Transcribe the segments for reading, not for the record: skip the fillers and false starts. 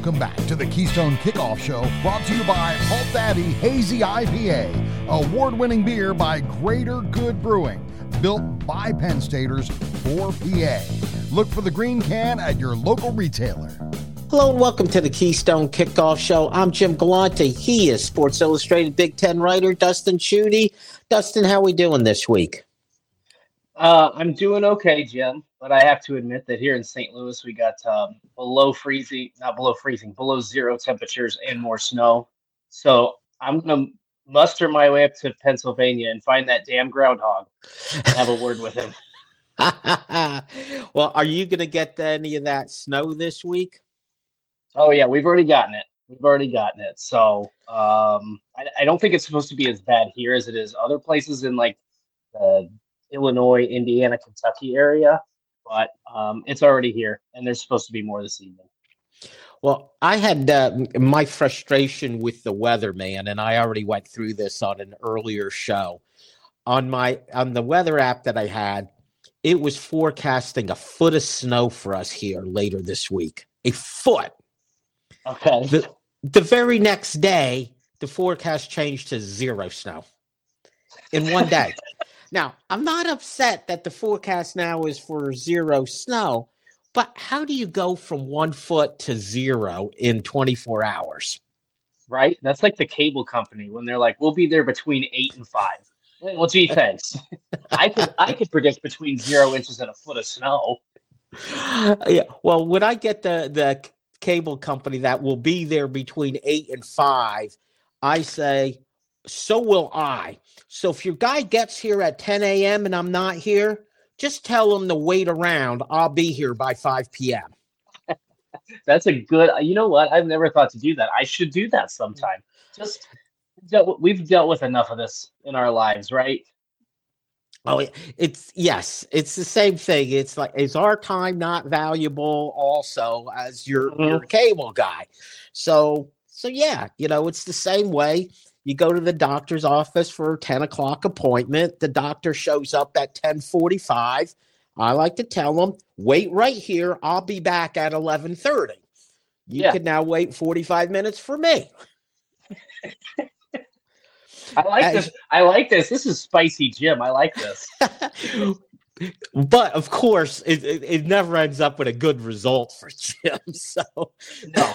Welcome back to the Keystone Kickoff Show, brought to you by Halt Daddy Hazy IPA, award-winning beer by Greater Good Brewing, built by Penn Staters for PA. Look for the green can at your local retailer. Hello and welcome to the Keystone Kickoff Show. I'm Jim Galante. He is Sports Illustrated Big Ten writer Dustin Schutte. Dustin, how are we doing this week? I'm doing okay, Jim, but I have to admit that here in St. Louis, we got below zero temperatures and more snow. So I'm going to muster my way up to Pennsylvania and find that damn groundhog and have a word with him. Well, are you going to get any of that snow this week? Oh, yeah, we've already gotten it. So I don't think it's supposed to be as bad here as it is other places in like the Illinois, Indiana, Kentucky area, but it's already here, and there's supposed to be more this evening. Well, I had my frustration with the weather, man, and I already went through this on an earlier show. On the weather app that I had, it was forecasting a foot of snow for us here later this week. A foot. Okay. The very next day, the forecast changed to 0 snow in one day. Now, I'm not upset that the forecast now is for 0 snow, but how do you go from 1 foot to 0 in 24 hours? Right? That's like the cable company when they're like, we'll be there between 8 and 5. Well, gee, thanks. I could predict between 0 inches and a foot of snow. Yeah. Well, when I get the cable company that will be there between 8 and 5, I say, so will I. So if your guy gets here at 10 a.m. and I'm not here, just tell him to wait around. I'll be here by 5 p.m. That's a good, you know what? I've never thought to do that. I should do that sometime. We've dealt with enough of this in our lives, right? Oh, it's the same thing. It's like, is our time not valuable also as your cable guy? So yeah, it's the same way. You go to the doctor's office for a 10 o'clock appointment. The doctor shows up at 10:45. I like to tell them, wait right here. I'll be back at 11:30. You can now wait 45 minutes for me. I like this. This is spicy, Jim. I like this. But of course, it never ends up with a good result for Jim. So no,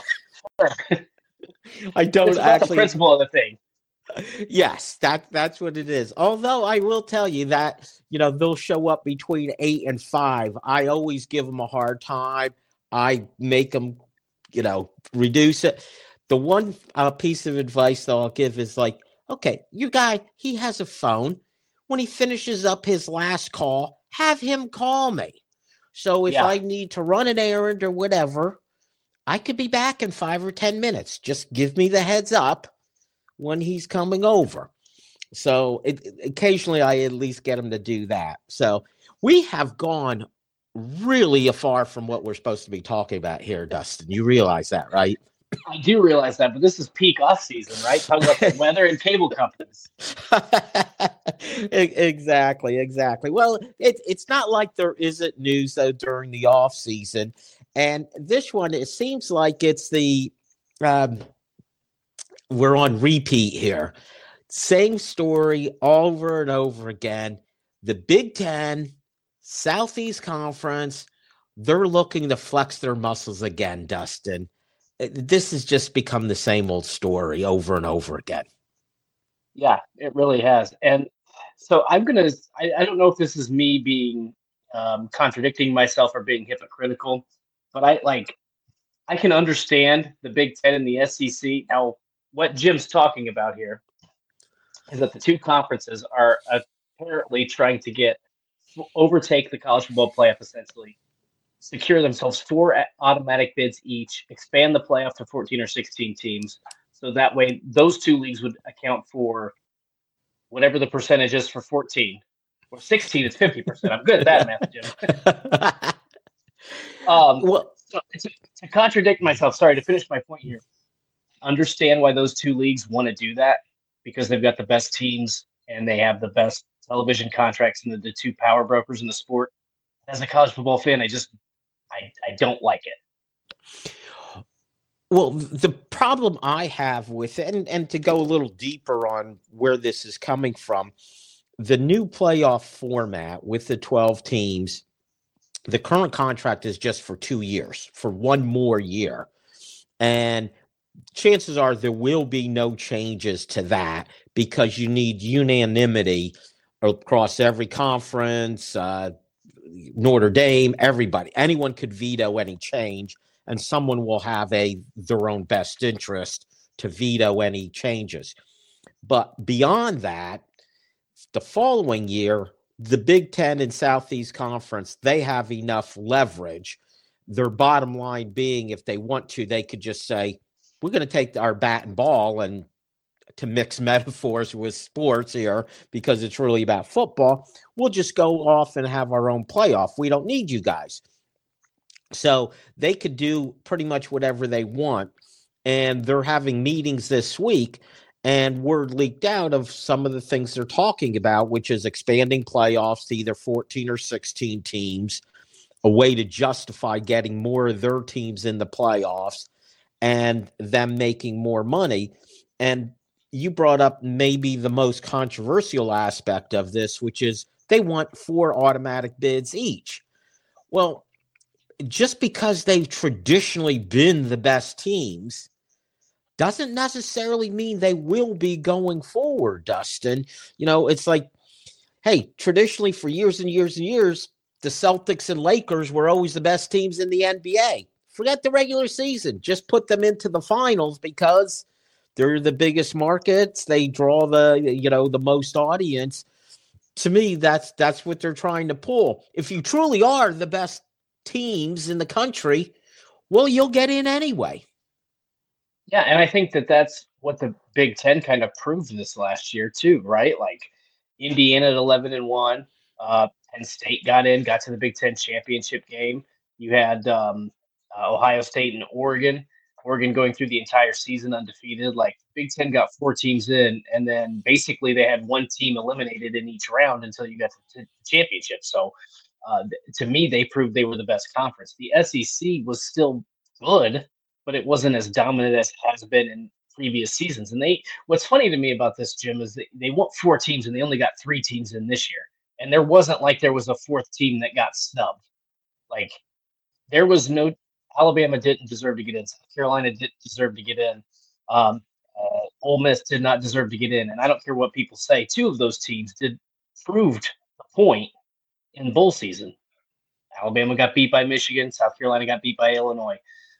I don't actually. The principle of the thing. Yes, that's what it is. Although I will tell you that they'll show up between 8 and 5. I always give them a hard time. I make them, reduce it. The one piece of advice that I'll give is like, okay, your guy, he has a phone. When he finishes up his last call, have him call me. So if I need to run an errand or whatever, I could be back in 5 or 10 minutes. Just give me the heads up when he's coming over. So occasionally I at least get him to do that. So we have gone really far from what we're supposed to be talking about here, Dustin. You realize that, right? I do realize that, but this is peak off season, right? Talking about the weather and cable companies. Exactly. Well, it's not like there isn't news though during the off season, and this one it seems like it's the we're on repeat here. Same story over and over again. The Big Ten, Southeast Conference, they're looking to flex their muscles again, Dustin. This has just become the same old story over and over again. Yeah, it really has. And so I don't know if this is me being contradicting myself or being hypocritical, but I can understand the Big Ten and the SEC. Now, what Jim's talking about here is that the two conferences are apparently trying to overtake the college football playoff, essentially secure themselves 4 automatic bids each, expand the playoff to 14 or 16 teams. So that way, those two leagues would account for whatever the percentage is for 14. Or 16 is 50%. I'm good at that math, Jim. So to contradict myself, sorry, to finish my point here, understand why those two leagues want to do that, because they've got the best teams and they have the best television contracts and the two power brokers in the sport. As a college football fan, I don't like it. Well, the problem I have with it, and to go a little deeper on where this is coming from, the new playoff format with the 12 teams, the current contract is just for 2 years, for one more year. And chances are there will be no changes to that because you need unanimity across every conference, Notre Dame, everybody. Anyone could veto any change, and someone will have their own best interest to veto any changes. But beyond that, the following year, the Big Ten and Southeast Conference, they have enough leverage. Their bottom line being, if they want to, they could just say, we're going to take our bat and ball, and to mix metaphors with sports here, because it's really about football, we'll just go off and have our own playoff. We don't need you guys. So they could do pretty much whatever they want. And they're having meetings this week, and word leaked out of some of the things they're talking about, which is expanding playoffs to either 14 or 16 teams, a way to justify getting more of their teams in the playoffs and them making more money. And you brought up maybe the most controversial aspect of this, which is they want 4 automatic bids each. Well, just because they've traditionally been the best teams doesn't necessarily mean they will be going forward, Dustin. It's like, hey, traditionally for years and years and years, the Celtics and Lakers were always the best teams in the NBA. Forget the regular season. Just put them into the finals because they're the biggest markets. They draw the most audience. To me, that's what they're trying to pull. If you truly are the best teams in the country, well, you'll get in anyway. Yeah, and I think that's what the Big Ten kind of proved this last year too, right? Like Indiana at 11-1, Penn State got to the Big Ten championship game. You had Ohio State and Oregon going through the entire season undefeated. Like Big Ten got 4 teams in, and then basically they had one team eliminated in each round until you got to the championship. So to me, they proved they were the best conference. The SEC was still good, but it wasn't as dominant as it has been in previous seasons. And what's funny to me about this, Jim, is they want 4 teams and they only got 3 teams in this year. And there wasn't like there was a 4th team that got snubbed. Like there was no Alabama didn't deserve to get in. South Carolina didn't deserve to get in. Ole Miss did not deserve to get in. And I don't care what people say. 2 of those teams proved the point in bowl season. Alabama got beat by Michigan. South Carolina got beat by Illinois.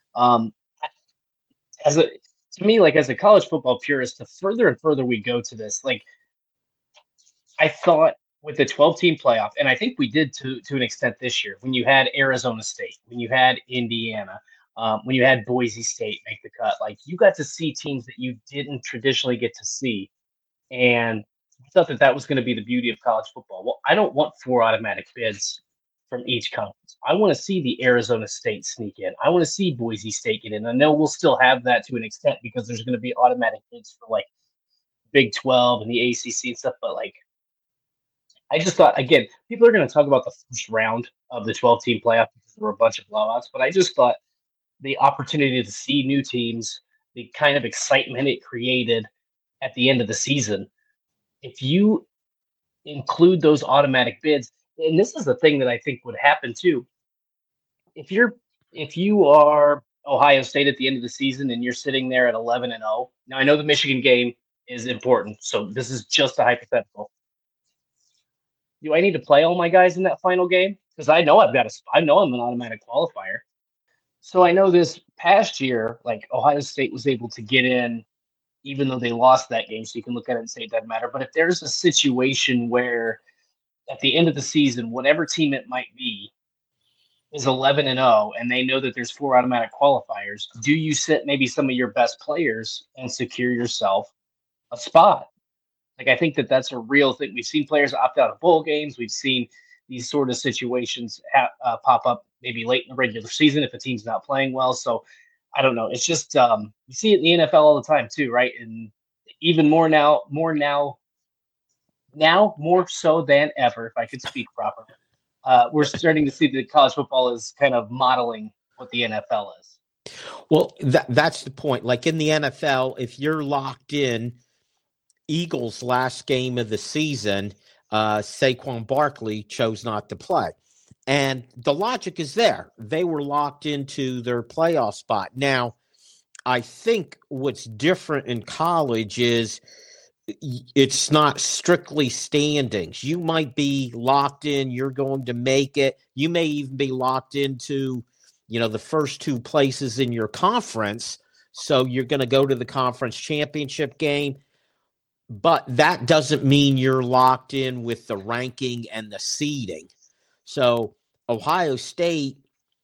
As a college football purist, the further and further we go to this, like I thought with the 12-team playoff, and I think we did to an extent this year, when you had Arizona State, when you had Indiana, when you had Boise State make the cut, like you got to see teams that you didn't traditionally get to see. And I thought that was going to be the beauty of college football. Well, I don't want 4 automatic bids from each conference. I want to see the Arizona State sneak in. I want to see Boise State get in. I know we'll still have that to an extent because there's going to be automatic bids for like Big 12 and the ACC and stuff. But like, I just thought, again, people are going to talk about the first round of the 12-team playoff because there were a bunch of blowouts. But I just thought the opportunity to see new teams, the kind of excitement it created at the end of the season, if you include those automatic bids, and this is the thing that I think would happen too. If you are Ohio State at the end of the season and you're sitting there at 11-0, now I know the Michigan game is important, so this is just a hypothetical. Do I need to play all my guys in that final game? Because I know I'm an automatic qualifier. So I know this past year, like Ohio State was able to get in, even though they lost that game. So you can look at it and say it doesn't matter. But if there's a situation where at the end of the season, whatever team it might be is 11-0, and they know that there's 4 automatic qualifiers, do you sit maybe some of your best players and secure yourself a spot? Like, I think that that's a real thing. We've seen players opt out of bowl games. We've seen these sort of situations pop up maybe late in the regular season if a team's not playing well. So I don't know. It's just you see it in the NFL all the time too, right? And even more so than ever, if I could speak properly. We're starting to see that college football is kind of modeling what the NFL is. Well, that's the point. Like in the NFL, if you're locked in, Eagles' last game of the season, Saquon Barkley chose not to play. And the logic is there. They were locked into their playoff spot. Now, I think what's different in college is it's not strictly standings. You might be locked in, you're going to make it. You may even be locked into, the first two places in your conference. So you're going to go to the conference championship game. But that doesn't mean you're locked in with the ranking and the seeding. So Ohio State,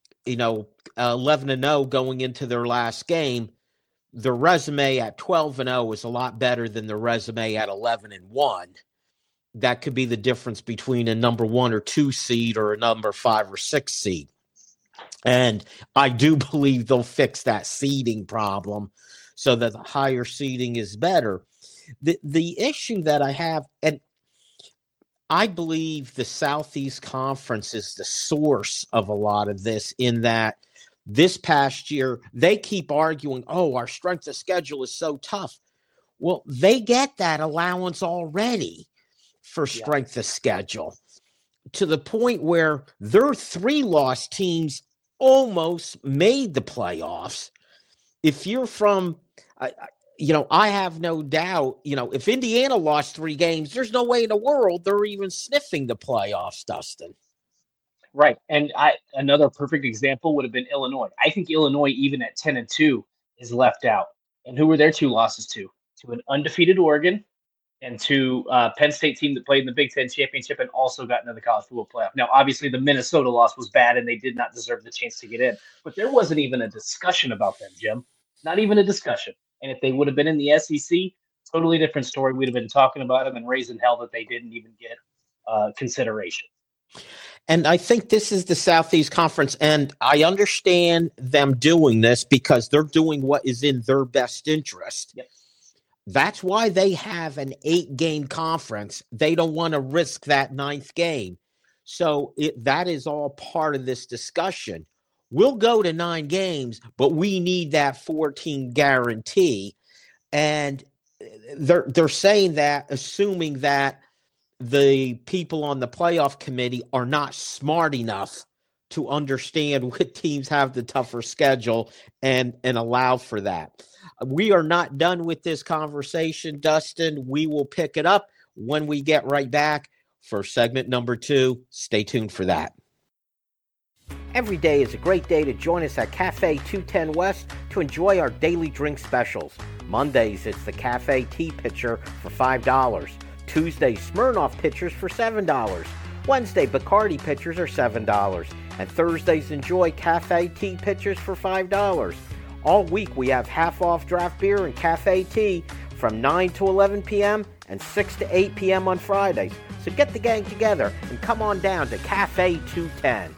11-0 going into their last game, their resume at 12-0 is a lot better than their resume at 11-1. That could be the difference between a number 1 or 2 seed or a number 5 or 6 seed. And I do believe they'll fix that seeding problem so that the higher seeding is better. The issue that I have, and I believe the Southeast Conference is the source of a lot of this, in that this past year, they keep arguing, our strength of schedule is so tough. Well, they get that allowance already for strength of schedule, to the point where their 3-loss teams almost made the playoffs. If you're from I have no doubt, if Indiana lost 3 games, there's no way in the world they're even sniffing the playoffs, Dustin. Right. And another perfect example would have been Illinois. I think Illinois, even at 10-2, is left out. And who were their 2 losses to? To an undefeated Oregon and to Penn State team that played in the Big Ten championship and also got into the college football playoff. Now, obviously, the Minnesota loss was bad and they did not deserve the chance to get in. But there wasn't even a discussion about them, Jim. Not even a discussion. And if they would have been in the SEC, totally different story. We'd have been talking about them and raising hell that they didn't even get consideration. And I think this is the Southeast Conference, and I understand them doing this because they're doing what is in their best interest. Yep. That's why they have an 8-game conference. They don't want to risk that 9th game. So that is all part of this discussion. We'll go to 9 games, but we need that 14 guarantee. And they're saying that, assuming that the people on the playoff committee are not smart enough to understand what teams have the tougher schedule and allow for that. We are not done with this conversation, Dustin. We will pick it up when we get right back for segment number 2. Stay tuned for that. Every day is a great day to join us at Cafe 210 West to enjoy our daily drink specials. Mondays, it's the Cafe Tea Pitcher for $5. Tuesday, Smirnoff Pitchers for $7. Wednesday, Bacardi Pitchers are $7. And Thursdays, enjoy Cafe Tea Pitchers for $5. All week, we have half-off draft beer and cafe tea from 9 to 11 p.m. and 6 to 8 p.m. on Fridays. So get the gang together and come on down to Cafe 210.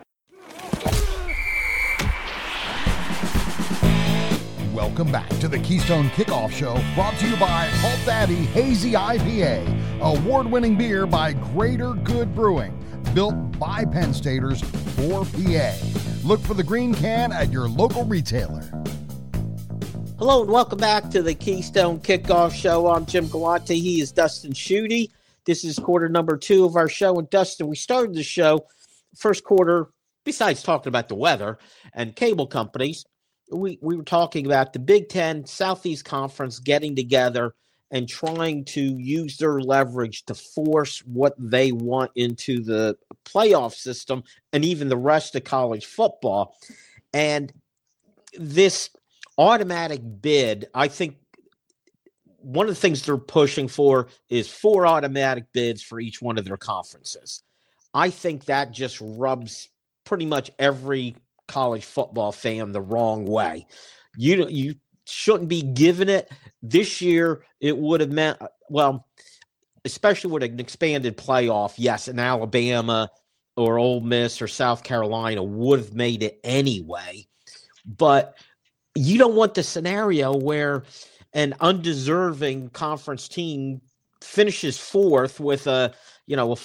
Welcome back to the Keystone Kickoff Show, brought to you by Halt Daddy Hazy IPA, award-winning beer by Greater Good Brewing, built by Penn Staters for PA. Look for the green can at your local retailer. Hello and welcome back to the Keystone Kickoff Show. I'm Jim Galante. He is Dustin Schutte. This is quarter number 2 of our show. And Dustin, we started the show, first quarter, besides talking about the weather and cable companies, we were talking about the Big Ten Southeast Conference getting together and trying to use their leverage to force what they want into the playoff system and even the rest of college football. And this automatic bid, I think one of the things they're pushing for is 4 automatic bids for each one of their conferences. I think that just rubs pretty much every college football fan the wrong way. You shouldn't be given it. This year, it would have meant, well, especially with an expanded playoff, yes, an Alabama or Ole Miss or South Carolina would have made it anyway. But you don't want the scenario where an undeserving conference team finishes 4th with a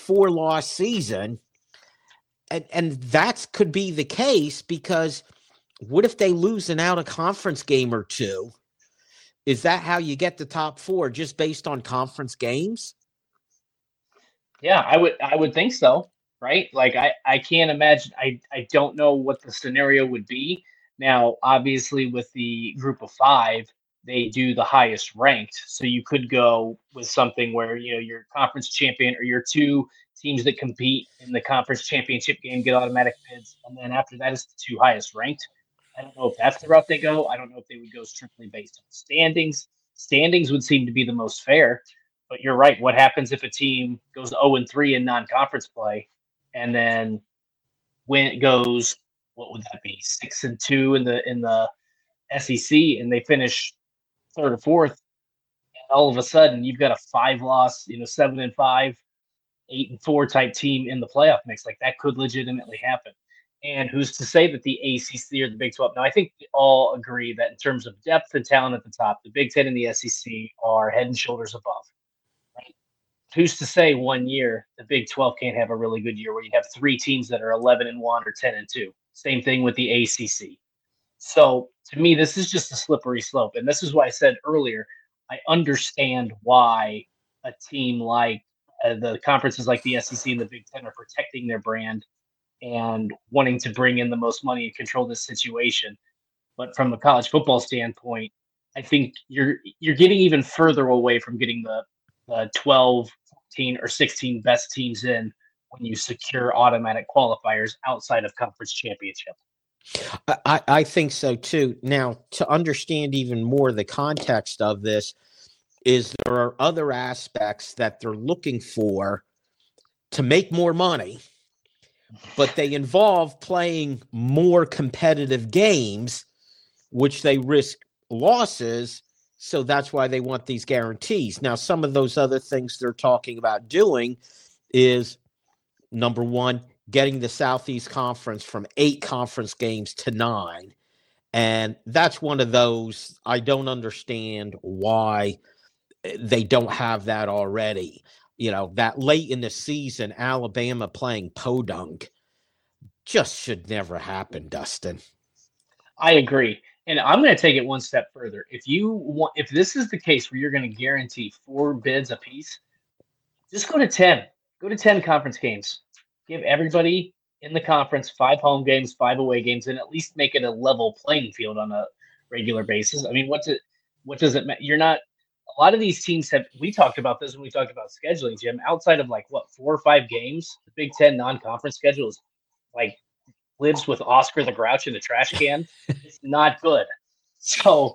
4-loss season. And that could be the case because what if they lose an out-of-conference game or two? Is that how you get the top 4, just based on conference games? Yeah, I would think so, right? Like I can't imagine. I don't know what the scenario would be. Now, obviously, with the group of 5, they do the highest ranked, so you could go with something where your conference champion or your 2 teams that compete in the conference championship game get automatic bids, and then after that is the 2 highest ranked. I don't know if that's the route they go. I don't know if they would go strictly based on standings. Standings would seem to be the most fair. But you're right. What happens if a team goes 0-3 in non-conference play, and then when it goes, what would that be, 6-2 in the SEC, and they finish 3rd or 4th, and all of a sudden you've got a 5-loss, 7-5, 8-4 type team in the playoff mix. Like, that could legitimately happen. And who's to say that the ACC or the Big 12? Now, I think we all agree that in terms of depth and talent at the top, the Big 10 and the SEC are head and shoulders above. Who's to say one year the Big 12 can't have a really good year where you have 3 teams that are 11-1 or 10-2? Same thing with the ACC. So to me, this is just a slippery slope. And this is why I said earlier, I understand why a team like the conferences like the SEC and the Big 10 are protecting their brand and wanting to bring in the most money and control this situation. But from a college football standpoint, I think you're getting even further away from getting the 12, 14, or 16 best teams in when you secure automatic qualifiers outside of conference championship. I think so too. Now, to understand even more the context of this, is there are other aspects that they're looking for to make more money, but they involve playing more competitive games, which they risk losses. So that's why they want these guarantees. Now, some of those other things they're talking about doing is, number one, getting the Southeast Conference from 8 conference games to 9. And that's one of those, I don't understand why they don't have that already. That late in the season, Alabama playing podunk just should never happen, Dustin. I agree. And I'm going to take it one step further. If this is the case where you're going to guarantee 4 bids apiece, just go to 10. Go to 10 conference games. Give everybody in the conference 5 home games, 5 away games, and at least make it a level playing field on a regular basis. I mean, what does it matter? You're not. A lot of these teams have. We talked about this when we talked about scheduling, Jim. Outside of 4 or 5 games, the Big 10 non-conference schedule is lives with Oscar the Grouch in the trash can. It's not good. So,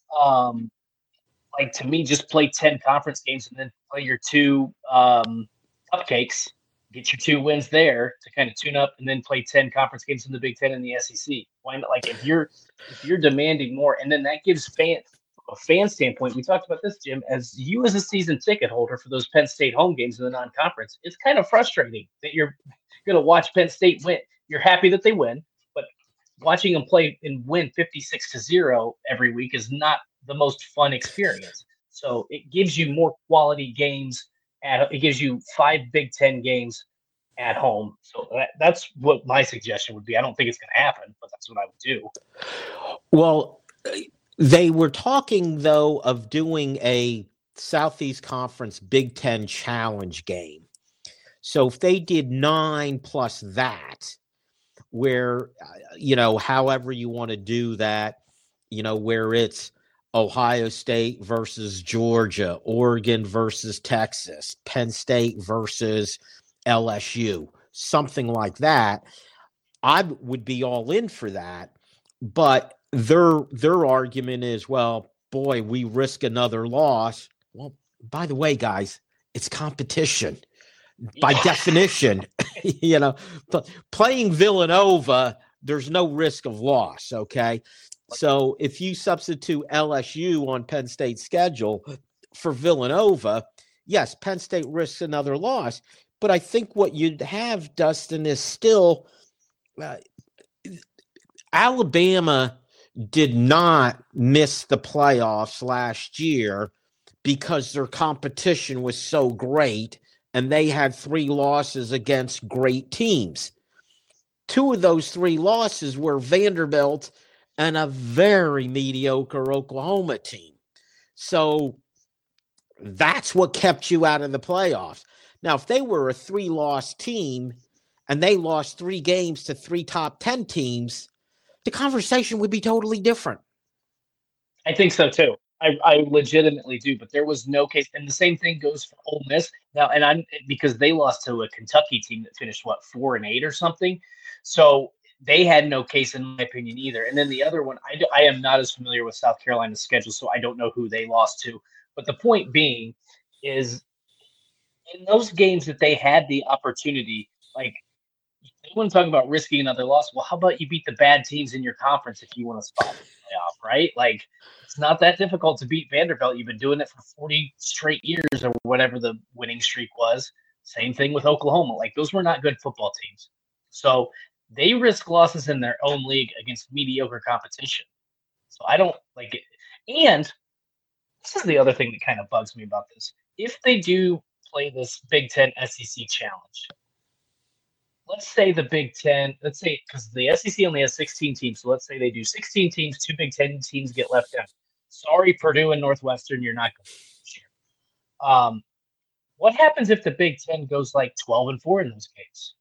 to me, just play 10 conference games and then play your 2 cupcakes, get your 2 wins there to kind of tune up, and then play 10 conference games in the Big 10 and the SEC. Why not? If you're demanding more, and then that gives fans, from a fan standpoint, we talked about this, Jim, as you as a season ticket holder for those Penn State home games in the non-conference, it's kind of frustrating that you're going to watch Penn State win. You're happy that they win, but watching them play and win 56-0 every week is not the most fun experience. So it gives you more quality games. It gives you 5 Big 10 games at home. So that's what my suggestion would be. I don't think it's going to happen, but that's what I would do. Well, they were talking, though, of doing a Southeast Conference Big 10 challenge game. So if they did 9 plus that, where, however you want to do that, where it's Ohio State versus Georgia, Oregon versus Texas, Penn State versus LSU, something like that, I would be all in for that. But their argument is, well, boy, we risk another loss. Well, by the way, guys, it's competition. By definition, playing Villanova, there's no risk of loss, okay? So if you substitute LSU on Penn State's schedule for Villanova, yes, Penn State risks another loss. But I think what you'd have, Dustin, is still Alabama did not miss the playoffs last year because their competition was so great. And they had 3 losses against great teams. 2 of those 3 losses were Vanderbilt and a very mediocre Oklahoma team. So that's what kept you out of the playoffs. Now, if they were a 3-loss team and they lost 3 games to 3 top 10 teams, the conversation would be totally different. I think so too. I legitimately do, but there was no case, and the same thing goes for Ole Miss now. And I'm because they lost to a Kentucky team that finished 4-8 or something, so they had no case in my opinion either. And then the other one, I am not as familiar with South Carolina's schedule, so I don't know who they lost to. But the point being is, in those games that they had the opportunity, like, you want to talk about risking another loss. Well, how about you beat the bad teams in your conference if you want to spot the playoff, right? Like, it's not that difficult to beat Vanderbilt. You've been doing it for 40 straight years or whatever the winning streak was. Same thing with Oklahoma. Like, those were not good football teams. So they risk losses in their own league against mediocre competition. So I don't like it. And this is the other thing that kind of bugs me about this. If they do play this Big Ten SEC challenge, let's say the Big Ten, because the SEC only has 16 teams, so let's say they do 16 teams, 2 Big Ten teams get left out. Sorry, Purdue and Northwestern, you're not going to this year. What happens if the Big Ten goes 12-4 in those games?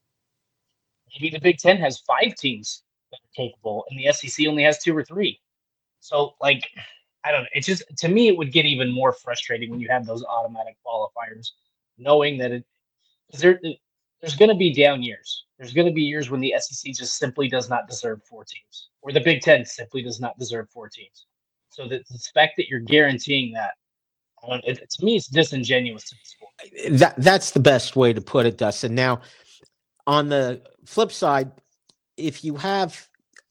Maybe the Big Ten has 5 teams that are capable, and the SEC only has 2 or 3. So, I don't know. It just, to me, it would get even more frustrating when you have those automatic qualifiers, knowing that there's going to be down years. There's going to be years when the SEC just simply does not deserve 4 teams, or the Big Ten simply does not deserve 4 teams. So the fact that you're guaranteeing that, to me, it's disingenuous to the sport. That's the best way to put it, Dustin. Now, on the flip side, if you have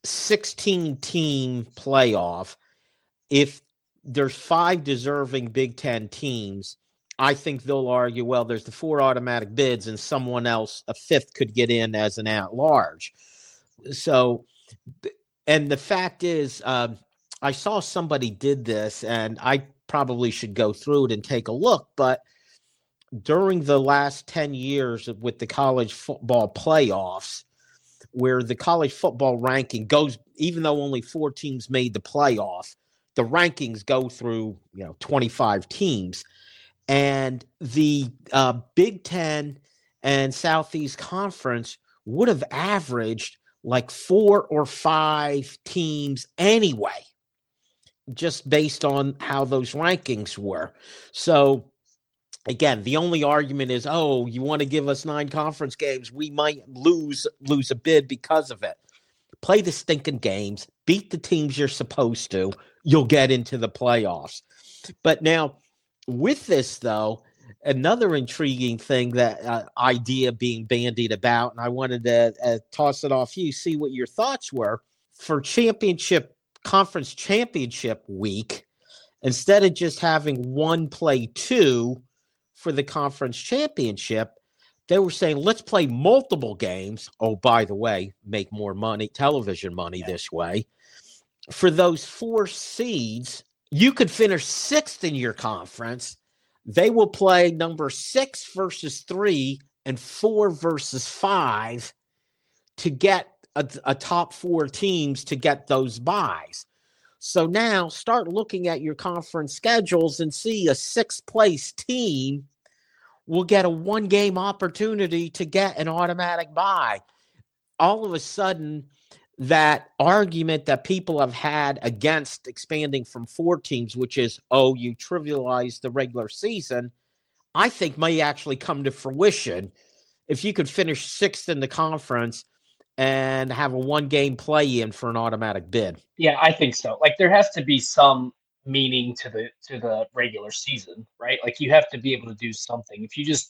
16-team playoff, if there's 5 deserving Big Ten teams, I think they'll argue, well, there's the 4 automatic bids and someone else, a 5th, could get in as an at-large. So, and the fact is, I saw somebody did this, and I probably should go through it and take a look, but during the last 10 years with the college football playoffs, where the college football ranking goes, even though only 4 teams made the playoff, the rankings go through 25 teams. And the Big Ten and Southeast Conference would have averaged 4 or 5 teams anyway, just based on how those rankings were. So, again, the only argument is, oh, you want to give us 9 conference games, we might lose a bid because of it. Play the stinking games, beat the teams you're supposed to, you'll get into the playoffs. But now, with this, though, another intriguing thing, that idea being bandied about, and I wanted to toss it off you, see what your thoughts were, for conference championship week, instead of just having 1 play 2 for the conference championship, they were saying, let's play multiple games. Oh, by the way, make more money, television money this way. For those 4 seeds, you could finish 6th in your conference. They will play number 6 versus 3 and 4 versus 5 to get a top 4 teams to get those buys. So now start looking at your conference schedules and see a 6th place team will get a 1-game opportunity to get an automatic bye. All of a sudden, that argument that people have had against expanding from 4 teams, which is, oh, you trivialize the regular season, I think may actually come to fruition if you could finish 6th in the conference and have a 1-game play-in for an automatic bid. Yeah, I think so. There has to be some meaning to the regular season, right? You have to be able to do something.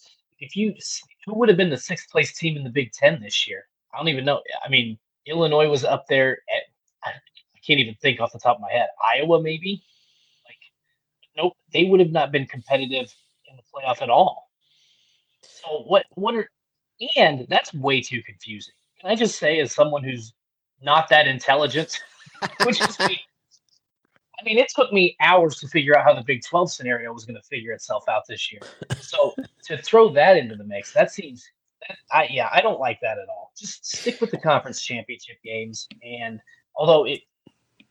Who would have been the 6th place team in the Big Ten this year? I don't even know. I mean, Illinois was up there I can't even think off the top of my head. Iowa, maybe? Nope, they would have not been competitive in the playoff at all. So and that's way too confusing. Can I just say, as someone who's not that intelligent, which is me, I mean, it took me hours to figure out how the Big 12 scenario was going to figure itself out this year. So to throw that into the mix, I don't like that at all. Just stick with the conference championship games. And although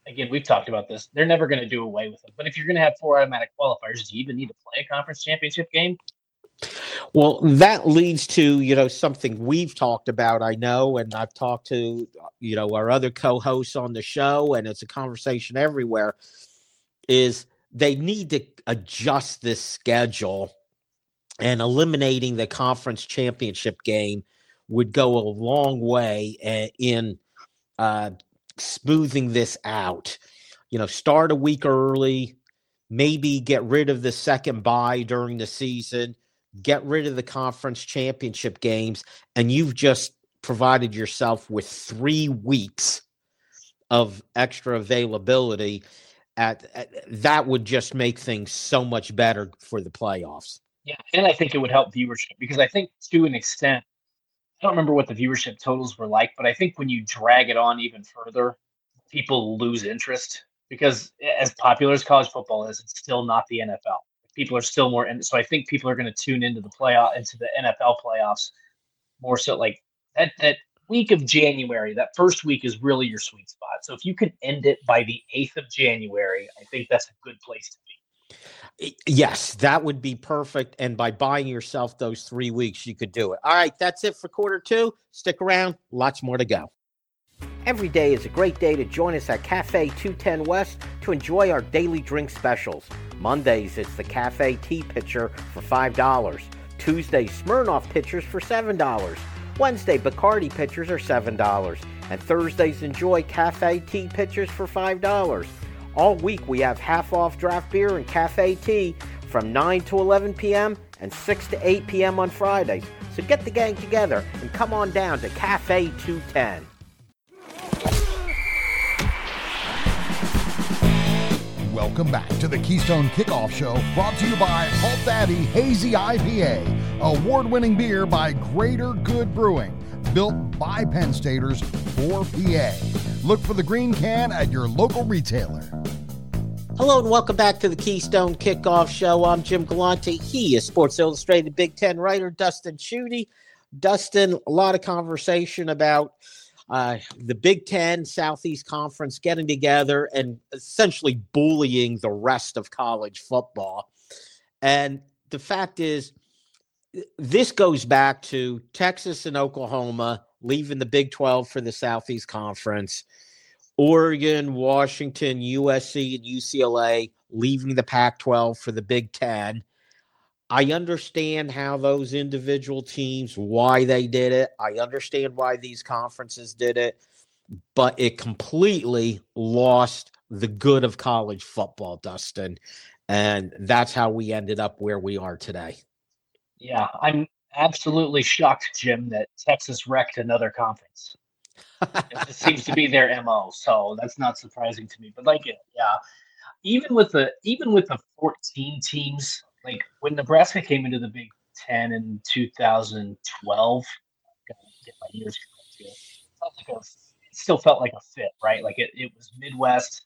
again, we've talked about this. They're never going to do away with them. But if you're going to have 4 automatic qualifiers, do you even need to play a conference championship game? Well, that leads to, something we've talked about, I know, and I've talked to, our other co-hosts on the show, and it's a conversation everywhere, is they need to adjust this schedule, and eliminating the conference championship game would go a long way in smoothing this out. Start a week early, maybe get rid of the second bye during the season, get rid of the conference championship games, and you've just provided yourself with 3 weeks of extra availability. That would just make things so much better for the playoffs. Yeah, and I think it would help viewership because I think to an extent, I don't remember what the viewership totals were like, but I think when you drag it on even further, people lose interest because as popular as college football is, it's still not the NFL. People are still more, and so I think people are going to tune into the NFL playoffs more so. Like that week of January, that first week is really your sweet spot. So if you can end it by the 8th of January, I think that's a good place to be. Yes, that would be perfect. And by buying yourself those 3 weeks, you could do it. All right, that's it for quarter 2. Stick around. Lots more to go. Every day is a great day to join us at Cafe 210 West to enjoy our daily drink specials. Mondays, it's the Cafe Tea Pitcher for $5. Tuesday, Smirnoff Pitchers for $7. Wednesday, Bacardi Pitchers are $7. And Thursdays, enjoy Cafe Tea Pitchers for $5. All week, we have half-off draft beer and cafe tea from 9 to 11 p.m. and 6 to 8 p.m. on Fridays. So get the gang together and come on down to Cafe 210. Welcome back to the Keystone Kickoff Show, brought to you by Halt Daddy Hazy IPA, award-winning beer by Greater Good Brewing, built by Penn Staters for PA. Look for the green can at your local retailer. Hello and welcome back to the Keystone Kickoff Show. I'm Jim Galante. He is Sports Illustrated Big Ten writer Dustin Schutte. Dustin, a lot of conversation about the Big Ten Southeast Conference getting together and essentially bullying the rest of college football. And the fact is, this goes back to Texas and Oklahoma leaving the Big 12 for the Southeast Conference, Oregon, Washington, USC, and UCLA leaving the Pac-12 for the Big Ten. I understand how those individual teams, why they did it. I understand why these conferences did it, but it completely lost the good of college football, Dustin. And that's how we ended up where we are today. Yeah, I'm absolutely shocked, Jim, that Texas wrecked another conference. It seems to be their MO, so that's not surprising to me. But even with the 14 teams. Like when Nebraska came into the Big Ten in 2012, get my years correct here, it still felt like a fit, right? Like it was Midwest.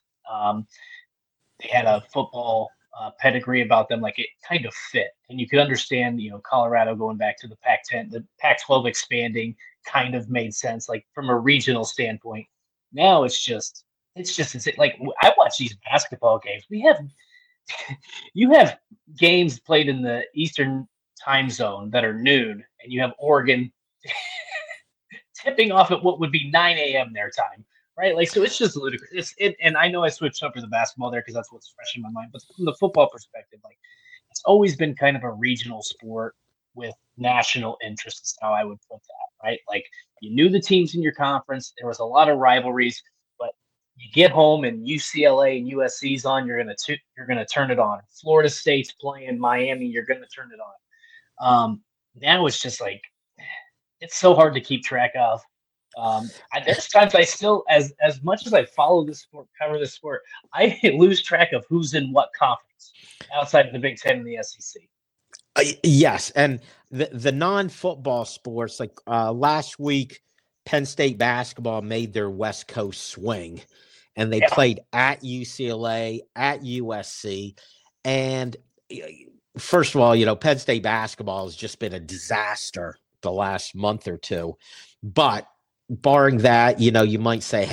They had a football pedigree about them, like it kind of fit. And you could understand, Colorado going back to the Pac-10, the Pac-12 expanding kind of made sense, like from a regional standpoint. Now it's just insane. Like I watch these basketball games. You have games played in the Eastern time zone that are noon, and you have Oregon tipping off at what would be 9 a.m. their time, right? Like, so it's just ludicrous. And I know I switched up to the basketball there because that's what's fresh in my mind. But from the football perspective, like it's always been kind of a regional sport with national interest is how I would put that, right? Like you knew the teams in your conference. There was a lot of rivalries. You get home and UCLA and USC's on, you're gonna turn it on. Florida State's playing Miami, you're gonna turn it on. Now it's just like it's so hard to keep track of. There's times I still, as much as I follow this sport, cover this sport, I lose track of who's in what conference outside of the Big Ten and the SEC. Yes, and the non-football sports, like last week, Penn State basketball made their West Coast swing, and they played at UCLA, at USC. And first of all, Penn State basketball has just been a disaster the last month or two. But barring that, you might say, hey,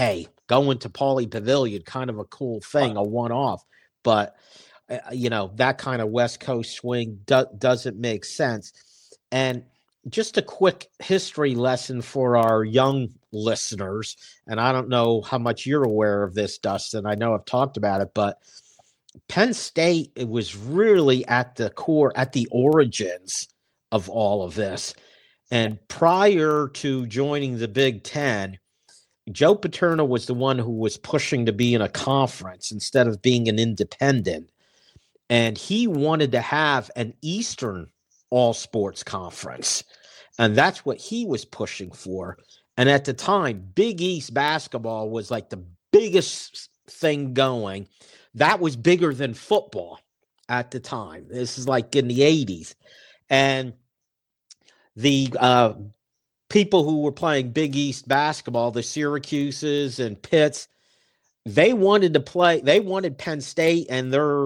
going to Pauley Pavilion, kind of a cool thing, a one-off. But, that kind of West Coast swing doesn't make sense. And just a quick history lesson for our young listeners, and I don't know how much you're aware of this, Dustin. I know I've talked about it, but Penn State, it was really at the core, at the origins of all of this. And prior to joining the Big Ten, Joe Paterno was the one who was pushing to be in a conference instead of being an independent. And he wanted to have an Eastern all-sports conference. And that's what he was pushing for. And at the time, Big East basketball was like the biggest thing going. That was bigger than football at the time. This is like in the 80s. And the people who were playing Big East basketball, the Syracuses and Pitts, they wanted Penn State and their,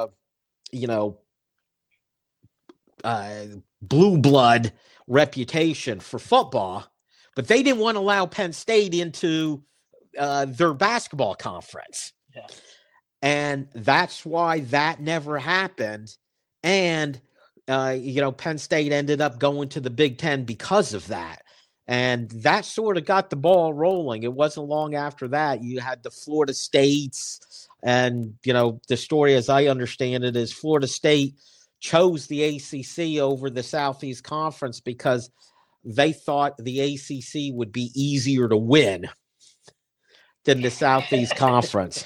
blue blood reputation for football, but they didn't want to allow Penn State into their basketball conference. Yeah. And that's why that never happened. And, Penn State ended up going to the Big Ten because of that. And that sort of got the ball rolling. It wasn't long after that. You had the Florida States. And, the story, as I understand it, is Florida State chose the ACC over the Southeast Conference because they thought the ACC would be easier to win than the Southeast Conference.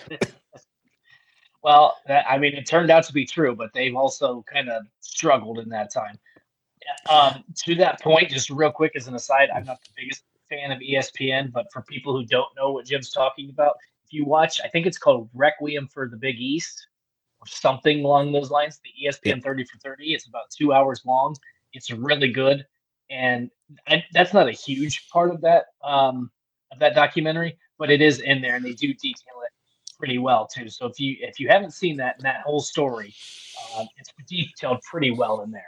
Well, it turned out to be true, but they've also kind of struggled in that time. To that point, just real quick as an aside, I'm not the biggest fan of ESPN, but for people who don't know what Jim's talking about, if you watch, I think it's called Requiem for the Big East or something along those lines, the ESPN 30 for 30, it's about 2 hours long. It's really good. And that's not a huge part of that documentary, but it is in there, and they do detail it pretty well too. So if you haven't seen that whole story, it's detailed pretty well in there.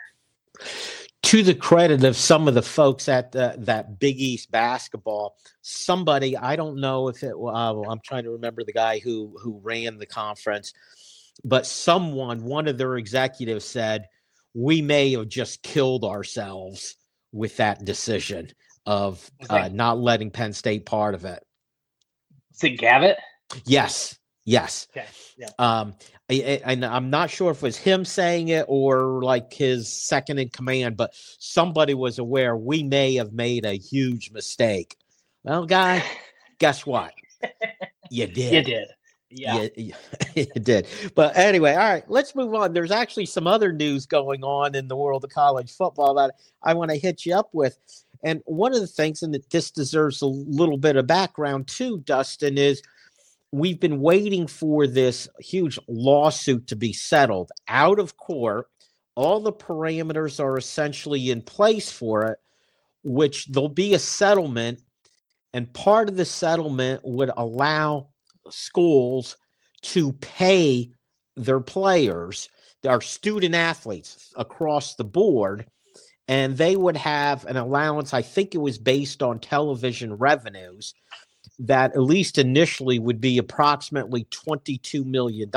To the credit of some of the folks at that Big East basketball, somebody, I don't know if it, I'm trying to remember the guy who ran the conference, but one of their executives said, we may have just killed ourselves with that decision of not letting Penn State part of it. Is it Gavitt? Yes. Okay. Yeah. And I'm not sure if it was him saying it or like his second in command, but somebody was aware we may have made a huge mistake. Well, guy, guess what? You did. You did. Yeah. You did. But anyway, all right, let's move on. There's actually some other news going on in the world of college football that I want to hit you up with. And one of the things, and this deserves a little bit of background too, Dustin, is we've been waiting for this huge lawsuit to be settled out of court. All the parameters are essentially in place for it, which there'll be a settlement, and part of the settlement would allow schools to pay their players, our student athletes across the board, and they would have an allowance. I think it was based on television revenues that at least initially would be approximately $22 million.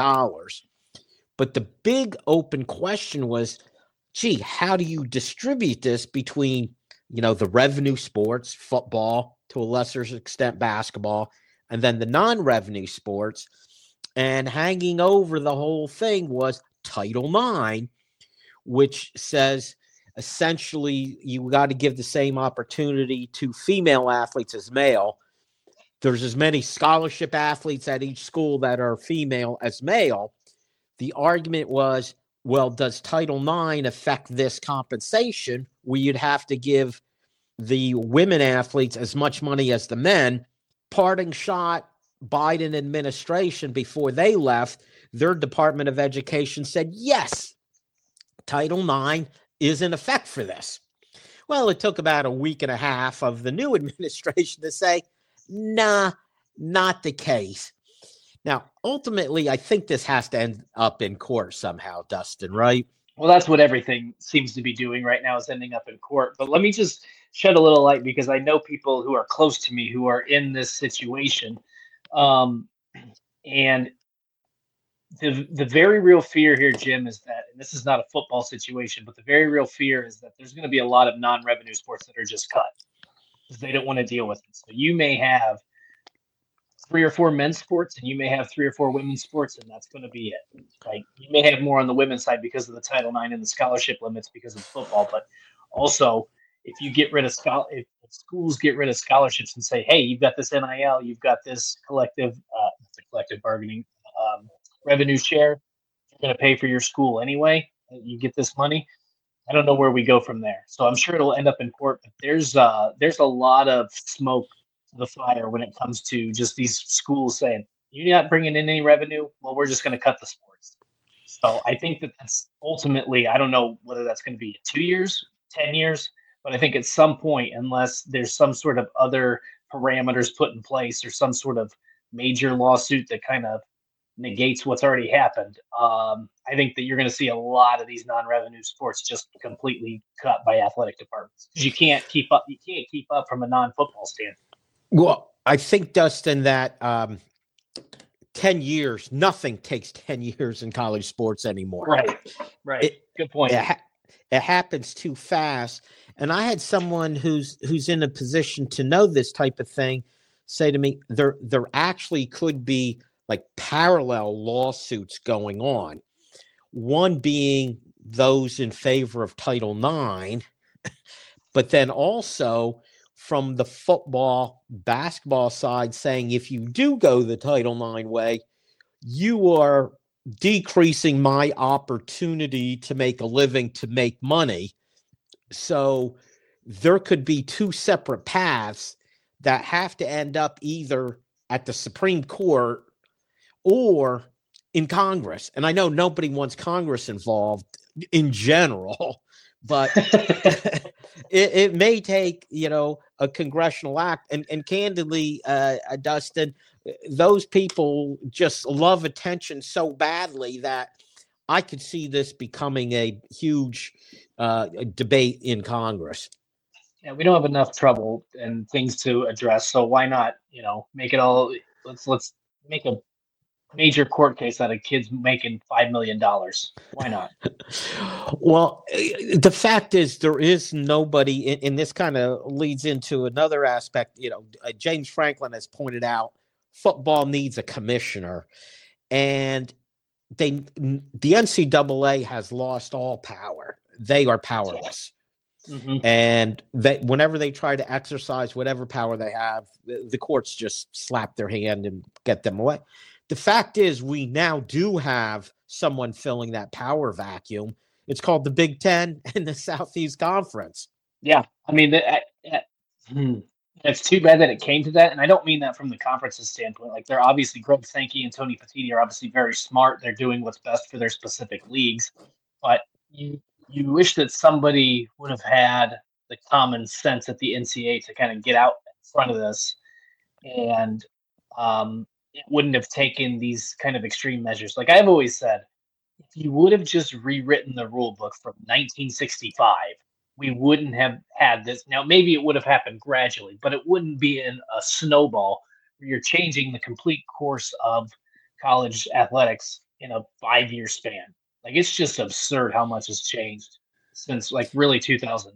But the big open question was, how do you distribute this between, the revenue sports, football, to a lesser extent basketball, and then the non-revenue sports? And hanging over the whole thing was Title IX, which says essentially you got to give the same opportunity to female athletes as male. There's as many scholarship athletes at each school that are female as male. The argument was, well, does Title IX affect this compensation where you'd have to give the women athletes as much money as the men? Parting shot, Biden administration, before they left, their Department of Education said, yes, Title IX is in effect for this. Well, it took about a week and a half of the new administration to say, nah, not the case. Now, ultimately, I think this has to end up in court somehow, Dustin, right? Well, that's what everything seems to be doing right now, is ending up in court. But let me just shed a little light, because I know people who are close to me who are in this situation. And the very real fear here, Jim, is that, and this is not a football situation, but the very real fear is that there's going to be a lot of non-revenue sports that are just cut because they don't want to deal with it. So you may have 3 or 4 men's sports, and you may have 3 or 4 women's sports, and that's going to be it. Like, you may have more on the women's side because of the Title IX and the scholarship limits because of football, but also if you get rid of if schools get rid of scholarships and say, hey, you've got this NIL, you've got this collective bargaining revenue share, you're going to pay for your school anyway, you get this money. I don't know where we go from there. So I'm sure it'll end up in court, but there's a lot of smoke to the fire when it comes to just these schools saying, you're not bringing in any revenue, well, we're just going to cut the sports. So I think that's ultimately, I don't know whether that's going to be 2 years, 10 years, but I think at some point, unless there's some sort of other parameters put in place or some sort of major lawsuit that kind of negates what's already happened, I think that you're going to see a lot of these non-revenue sports just completely cut by athletic departments because you can't keep up. You can't keep up from a non-football standpoint. Well, I think, Dustin, that 10 years, nothing takes 10 years in college sports anymore. Right. Good point. It happens too fast. And I had someone who's in a position to know this type of thing say to me, there actually could be like parallel lawsuits going on. One being those in favor of Title IX, but then also from the football, basketball side saying if you do go the Title IX way, you are decreasing my opportunity to make a living, to make money. So there could be 2 separate paths that have to end up either at the Supreme Court or in Congress. And I know nobody wants Congress involved in general, but it may take, a congressional act. And candidly, Dustin, those people just love attention so badly that I could see this becoming a huge debate in Congress. Yeah, we don't have enough trouble and things to address, so why not, make it all? Let's make a major court case out of kids making $5 million. Why not? Well, the fact is there is nobody, and this kind of leads into another aspect. James Franklin has pointed out football needs a commissioner, and the NCAA has lost all power. They are powerless. Mm-hmm. And whenever they try to exercise whatever power they have, the courts just slap their hand and get them away. The fact is, we now do have someone filling that power vacuum. It's called the Big Ten and the Southeast Conference. Yeah, I mean, it's too bad that it came to that, and I don't mean that from the conference's standpoint. Like, they're obviously, Greg Sankey and Tony Petitti are obviously very smart. They're doing what's best for their specific leagues, but you wish that somebody would have had the common sense at the NCAA to kind of get out in front of this, and it wouldn't have taken these kind of extreme measures. Like I've always said, if you would have just rewritten the rule book from 1965, we wouldn't have had this. Now, maybe it would have happened gradually, but it wouldn't be in a snowball where you're changing the complete course of college athletics in a 5-year span. Like, it's just absurd how much has changed since really 2019.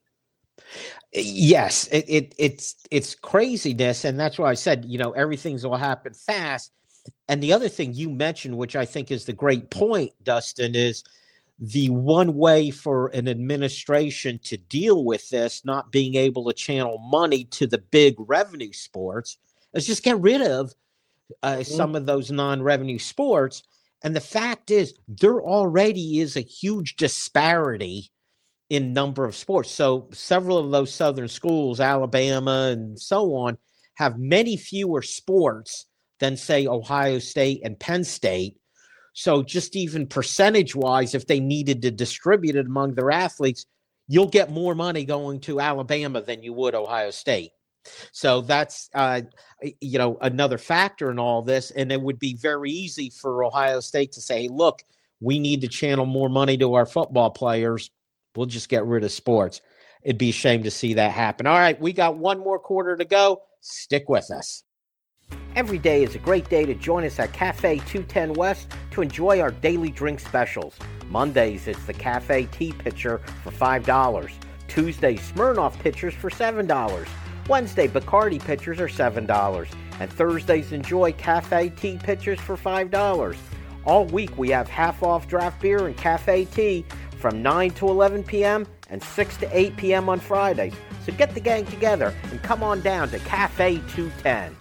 Yes, it's craziness, and that's why I said, everything's will happen fast. And the other thing you mentioned, which I think is the great point, Dustin, is the one way for an administration to deal with this, not being able to channel money to the big revenue sports, is just get rid of some of those non-revenue sports. And the fact is, there already is a huge disparity in number of sports. So several of those Southern schools, Alabama and so on, have many fewer sports than, say, Ohio State and Penn State. So just even percentage-wise, if they needed to distribute it among their athletes, you'll get more money going to Alabama than you would Ohio State. So that's, another factor in all this. And it would be very easy for Ohio State to say, look, we need to channel more money to our football players. We'll just get rid of sports. It'd be a shame to see that happen. All right, we got one more quarter to go. Stick with us. Every day is a great day to join us at Cafe 210 West to enjoy our daily drink specials. Mondays, it's the Cafe Tea Pitcher for $5. Tuesday, Smirnoff Pitchers for $7. Wednesday, Bacardi Pitchers are $7. And Thursdays, enjoy Cafe Tea Pitchers for $5. All week, we have half-off draft beer and cafe tea from 9 to 11 p.m. and 6 to 8 p.m. on Fridays. So get the gang together and come on down to Cafe 210.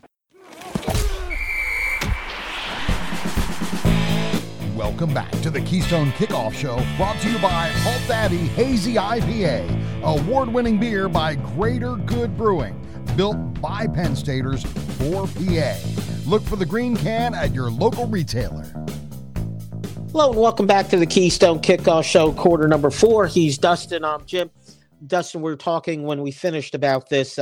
Welcome back to the Keystone Kickoff Show, brought to you by Halt Daddy Hazy IPA, award-winning beer by Greater Good Brewing, built by Penn Staters for PA. Look for the green can at your local retailer. Hello and welcome back to the Keystone Kickoff Show, quarter number 4. He's Dustin. I'm Jim. Dustin, we were talking when we finished about this.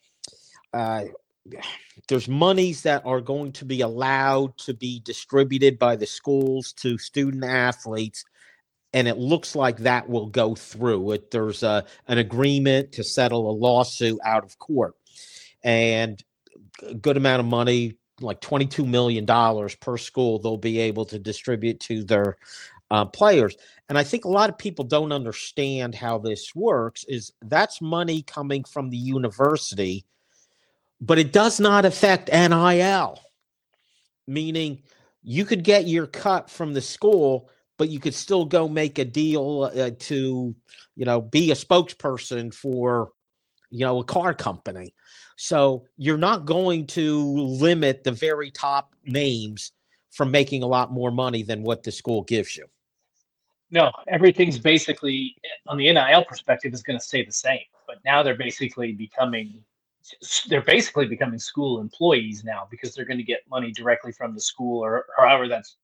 There's monies that are going to be allowed to be distributed by the schools to student athletes, and it looks like that will go through. There's an agreement to settle a lawsuit out of court, and a good amount of money, like $22 million per school, they'll be able to distribute to their players. And I think a lot of people don't understand how this works. Is that's money coming from the university, but it does not affect NIL, meaning you could get your cut from the school, but you could still go make a deal to, be a spokesperson for, a car company. So you're not going to limit the very top names from making a lot more money than what the school gives you. No, everything's basically, on the NIL perspective, is going to stay the same. But now they're basically becoming school employees now, because they're going to get money directly from the school, or however that's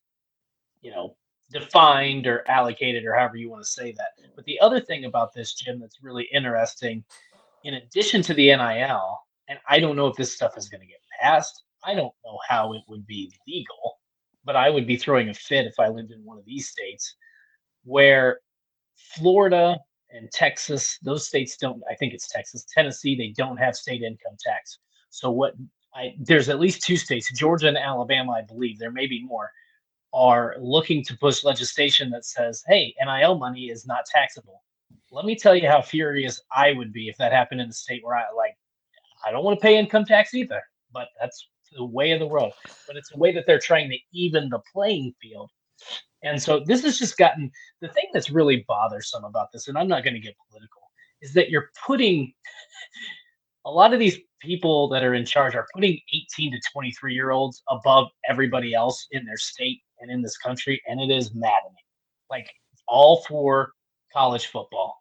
defined or allocated, or however you want to say that. But the other thing about this, Jim, that's really interesting, in addition to the NIL, and I don't know if this stuff is going to get passed. I don't know how it would be legal, but I would be throwing a fit if I lived in one of these states where Florida and Texas, those states don't, I think it's Texas, Tennessee, they don't have state income tax. So there's at least 2 states, Georgia and Alabama, I believe, there may be more, are looking to push legislation that says, hey, NIL money is not taxable. Let me tell you how furious I would be if that happened in a state where I don't want to pay income tax either, but that's the way of the world. But it's a way that they're trying to even the playing field. And so this has just gotten, the thing that's really bothersome about this, and I'm not going to get political, is that you're putting a lot of these people that are in charge are putting 18 to 23-year-olds above everybody else in their state and in this country. And it is maddening, all for college football.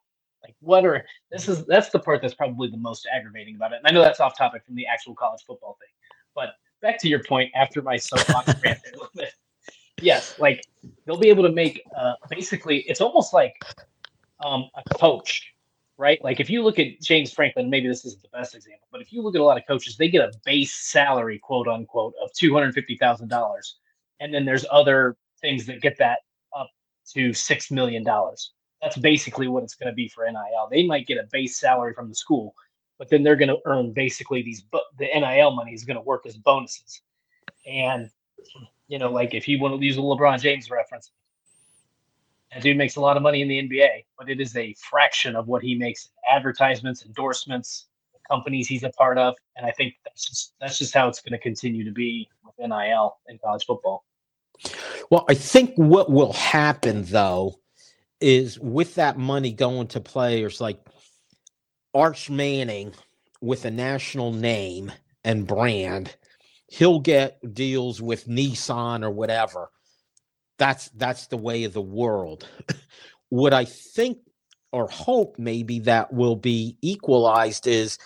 That's the part that's probably the most aggravating about it. And I know that's off topic from the actual college football thing, but back to your point after my soapbox rant a little bit. Yes, they'll be able to make basically, it's almost like a coach, right? If you look at James Franklin, maybe this isn't the best example, but if you look at a lot of coaches, they get a base salary, quote unquote, of $250,000. And then there's other things that get that up to $6 million. That's basically what it's going to be for NIL. They might get a base salary from the school, but then they're going to earn basically the NIL money is going to work as bonuses. And if you want to use a LeBron James reference, that dude makes a lot of money in the NBA, but it is a fraction of what he makes in advertisements, endorsements, companies he's a part of. And I think that's just how it's going to continue to be with NIL in college football. Well, I think what will happen, though, is with that money going to players like Arch Manning with a national name and brand, he'll get deals with Nissan or whatever. That's the way of the world. What I think or hope maybe that will be equalized is,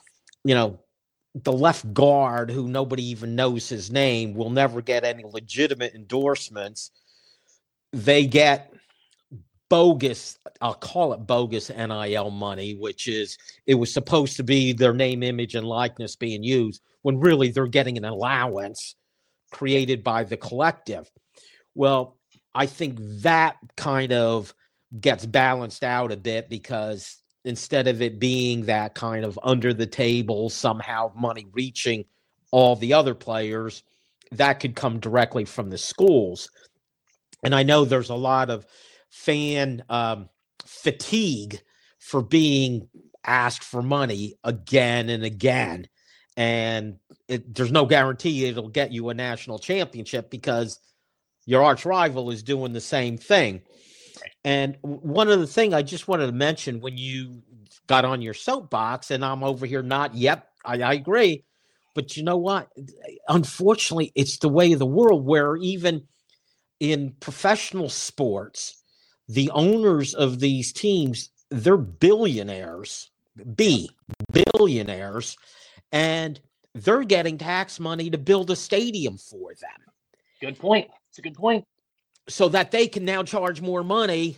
the left guard, who nobody even knows his name, will never get any legitimate endorsements. They get bogus, I'll call it bogus NIL money, which is, it was supposed to be their name, image, and likeness being used, when really they're getting an allowance created by the collective. Well, I think that kind of gets balanced out a bit, because instead of it being that kind of under the table, somehow money reaching all the other players, that could come directly from the schools. And I know there's a lot of fan fatigue for being asked for money again and again. And there's no guarantee it'll get you a national championship because your arch rival is doing the same thing. And one other thing I just wanted to mention when you got on your soapbox, and I'm over here not, yep, I agree. But you know what? Unfortunately, it's the way of the world where even in professional sports, the owners of these teams, they're billionaires, billionaires, and they're getting tax money to build a stadium for them. Good point. It's a good point. So that they can now charge more money.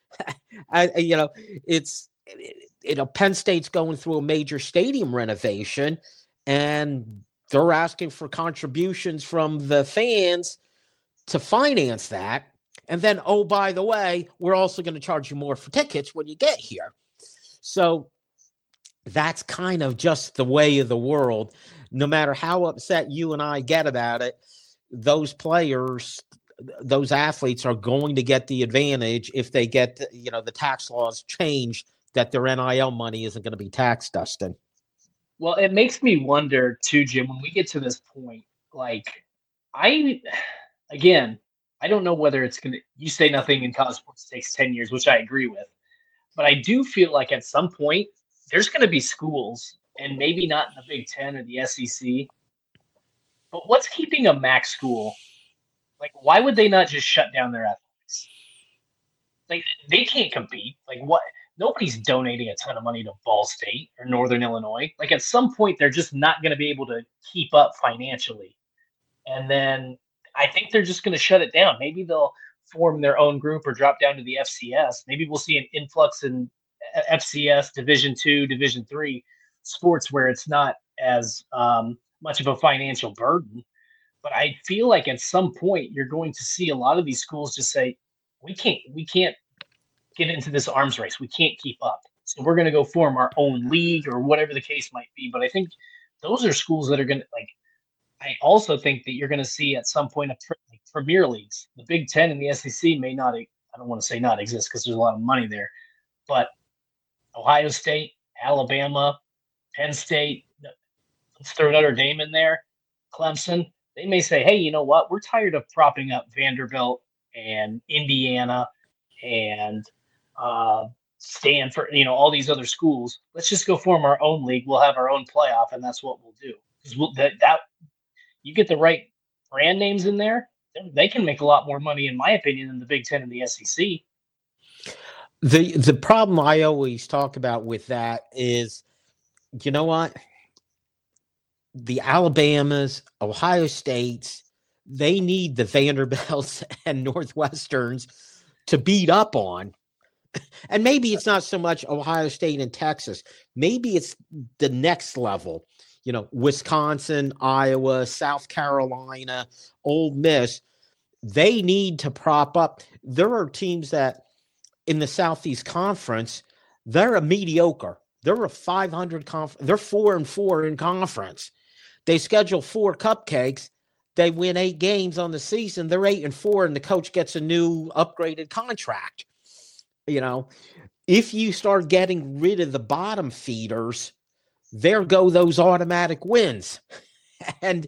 Penn State's going through a major stadium renovation, and they're asking for contributions from the fans to finance that. And then, oh, by the way, we're also going to charge you more for tickets when you get here. So that's kind of just the way of the world. No matter how upset you and I get about it, those players, those athletes are going to get the advantage if they get, the tax laws changed, that their NIL money isn't going to be taxed, Dustin. Well, it makes me wonder too, Jim, when we get to this point, I don't know whether it's going to, you say nothing in college sports takes 10 years, which I agree with, but I do feel like at some point there's going to be schools, and maybe not in the Big Ten or the SEC, but what's keeping a MAC school? Why would they not just shut down their athletics? They can't compete. What? Nobody's donating a ton of money to Ball State or Northern Illinois. At some point, they're just not going to be able to keep up financially. And then I think they're just going to shut it down. Maybe they'll form their own group or drop down to the FCS. Maybe we'll see an influx in FCS, Division II, Division III sports where it's not as much of a financial burden. But I feel like at some point you're going to see a lot of these schools just say, we can't get into this arms race. We can't keep up. So we're going to go form our own league or whatever the case might be. But I think those are schools that are going to I also think that you're going to see at some point premier leagues. The Big Ten and the SEC may not, I don't want to say not exist because there's a lot of money there, but Ohio State, Alabama, Penn State, let's throw Notre Dame in there, Clemson. They may say, hey, you know what? We're tired of propping up Vanderbilt and Indiana and Stanford, all these other schools. Let's just go form our own league. We'll have our own playoff, and that's what we'll do. Because you get the right brand names in there, they can make a lot more money, in my opinion, than the Big Ten and the SEC. The problem I always talk about with that is, you know what? The Alabamas, Ohio States, they need the Vanderbilts and Northwesterns to beat up on. And maybe it's not so much Ohio State and Texas. Maybe it's the next level. Wisconsin, Iowa, South Carolina, Ole Miss. They need to prop up. There are teams that in the Southeast Conference, they're a mediocre. They're a 500 conference. They're 4-4 in conference. They schedule 4 cupcakes. They win 8 games on the season. They're 8-4, and the coach gets a new upgraded contract. If you start getting rid of the bottom feeders, there go those automatic wins. And,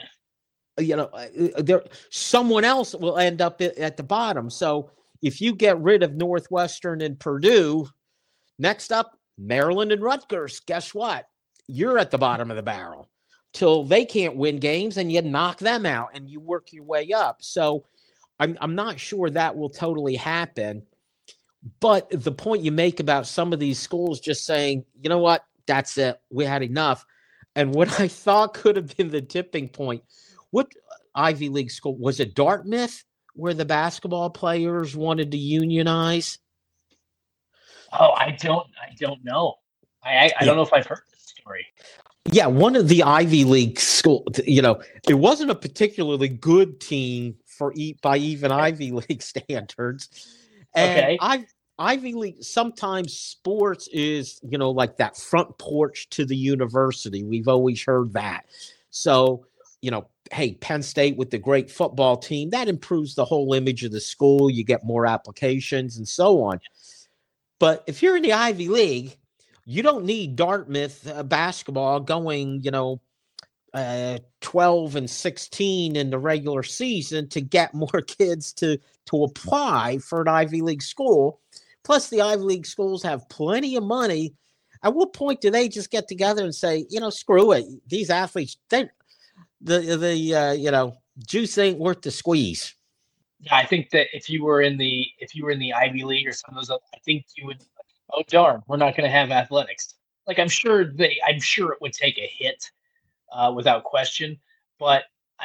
someone else will end up at the bottom. So if you get rid of Northwestern and Purdue, next up, Maryland and Rutgers, guess what? You're at the bottom of the barrel till they can't win games, and you knock them out and you work your way up. So I'm not sure that will totally happen. But the point you make about some of these schools just saying, you know what, that's it, we had enough. And what I thought could have been the tipping point, what Ivy League school, was it Dartmouth where the basketball players wanted to unionize? Oh, I don't know. I don't know if I've heard this story. Yeah, one of the Ivy League school, it wasn't a particularly good team by even Ivy League standards. And okay. Ivy League, sometimes sports is, like that front porch to the university. We've always heard that. So, hey, Penn State with the great football team, that improves the whole image of the school. You get more applications and so on. But if you're in the Ivy League, you don't need Dartmouth basketball going, 12-16 in the regular season to get more kids to apply for an Ivy League school. Plus, the Ivy League schools have plenty of money. At what point do they just get together and say, screw it? These athletes, the juice ain't worth the squeeze. Yeah, I think that if you were in the Ivy League or some of those, I think you would. Oh darn, we're not going to have athletics. Like I'm sure it would take a hit, without question. But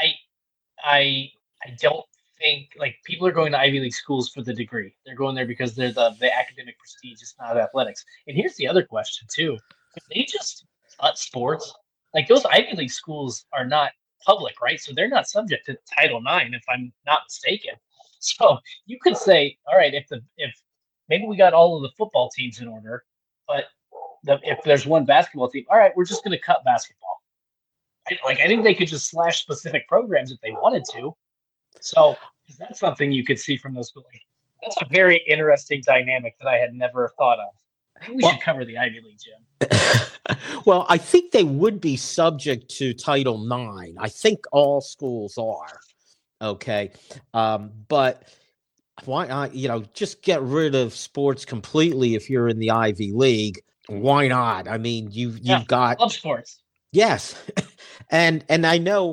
I don't think like people are going to Ivy League schools for the degree. They're going there because they're the academic prestige, it's not athletics. And here's the other question too: if they just cut sports, like those Ivy League schools are not public, right? So they're not subject to Title IX, if I'm not mistaken. So you could say, all right, if maybe we got all of the football teams in order, but if there's one basketball team, all right, we're just going to cut basketball. I think they could just slash specific programs if they wanted to. So that's something you could see from those schools. That's a very interesting dynamic that I had never thought of. I think we should cover the Ivy League, Jim. Well, I think they would be subject to Title IX. I think all schools are. Okay. But why not, just get rid of sports completely if you're in the Ivy League. Why not? I mean, you've got love sports. Yes. And I know,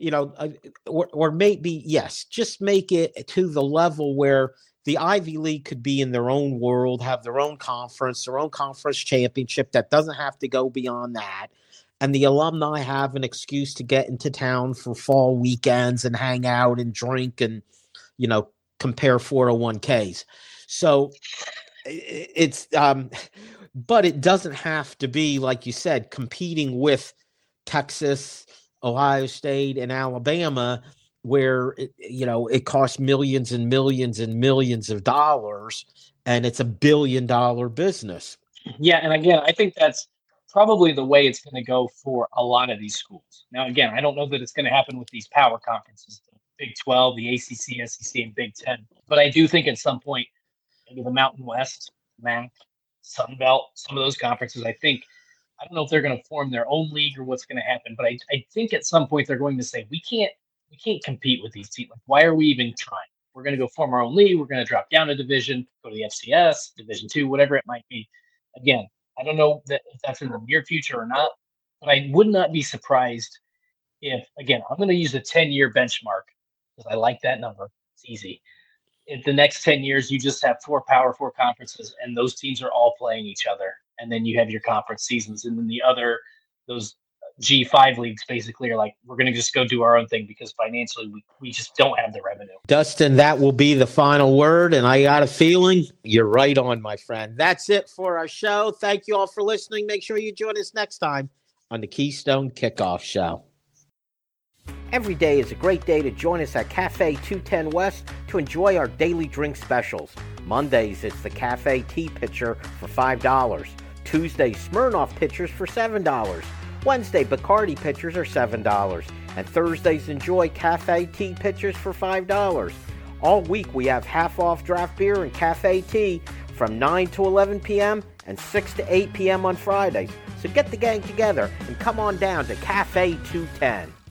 or maybe, yes, just make it to the level where the Ivy League could be in their own world, have their own conference championship that doesn't have to go beyond that. And the alumni have an excuse to get into town for fall weekends and hang out and drink and, compare 401ks. So it's, but it doesn't have to be, like you said, competing with Texas, Ohio State, and Alabama, where it costs millions and millions and millions of dollars, and it's $1 billion business. Yeah, and again, I think that's probably the way it's going to go for a lot of these schools. Now, again, I don't know that it's going to happen with these power conferences, the Big 12, the ACC, SEC, and Big 10. But I do think at some point, maybe the Mountain West, MAC, Sun Belt, some of those conferences, I don't know if they're going to form their own league or what's going to happen, but I think at some point they're going to say, we can't compete with these teams. Like, why are we even trying? We're going to go form our own league. We're going to drop down a division, go to the FCS, Division II, whatever it might be. Again, I don't know if that's in the near future or not, but I would not be surprised if, again, I'm going to use a 10-year benchmark because I like that number. It's easy. In the next 10 years, you just have 4 Power 4 conferences, and those teams are all playing each other. And then you have your conference seasons, and then those G5 leagues basically are like, we're going to just go do our own thing because financially we just don't have the revenue. Dustin, that will be the final word, and I got a feeling you're right on, my friend. That's it for our show. Thank you all for listening. Make sure you join us next time on the Keystone Kickoff Show. Every day is a great day to join us at Cafe 210 West to enjoy our daily drink specials. Mondays, it's the Cafe Tea Pitcher for $5. Tuesday, Smirnoff Pitchers for $7. Wednesday, Bacardi Pitchers are $7. And Thursdays, enjoy Cafe Tea Pitchers for $5. All week, we have half-off draft beer and cafe tea from 9 to 11 p.m. and 6 to 8 p.m. on Fridays. So get the gang together and come on down to Cafe 210.